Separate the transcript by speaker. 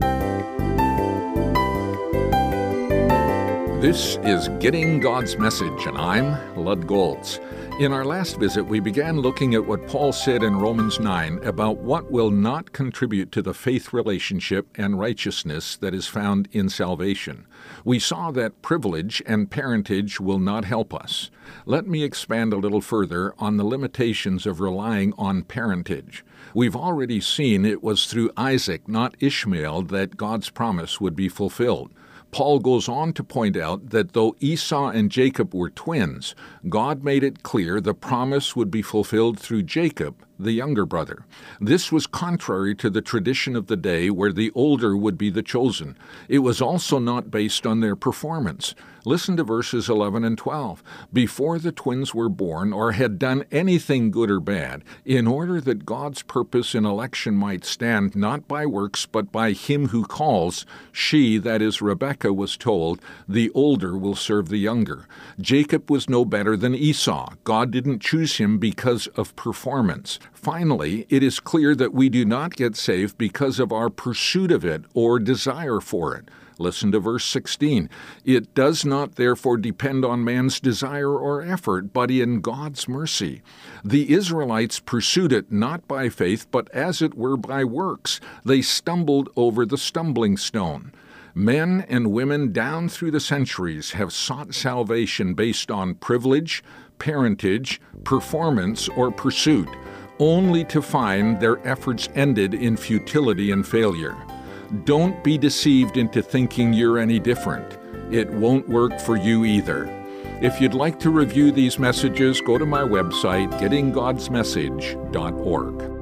Speaker 1: This is Getting God's Message, and I'm Lud Goltz. In our last visit, we began looking at what Paul said in Romans 9 about what will not contribute to the faith relationship and righteousness that is found in salvation. We saw that privilege and parentage will not help us. Let me expand a little further on the limitations of relying on parentage. We've already seen it was through Isaac, not Ishmael, that God's promise would be fulfilled. Paul goes on to point out that though Esau and Jacob were twins, God made it clear the promise would be fulfilled through Jacob, the younger brother. This was contrary to the tradition of the day where the older would be the chosen. It was also not based on their performance. Listen to verses 11 and 12. Before the twins were born or had done anything good or bad, in order that God's purpose in election might stand not by works but by him who calls, she, that is Rebekah, was told, the older will serve the younger. Jacob was no better than Esau. God didn't choose him because of performance. Finally, it is clear that we do not get saved because of our pursuit of it or desire for it. Listen to verse 16. It does not therefore depend on man's desire or effort, but in God's mercy. The Israelites pursued it not by faith, but as it were by works. They stumbled over the stumbling stone. Men and women down through the centuries have sought salvation based on privilege, parentage, performance, or pursuit, only to find their efforts ended in futility and failure. Don't be deceived into thinking you're any different. It won't work for you either. If you'd like to review these messages, go to my website, gettinggodsmessage.org.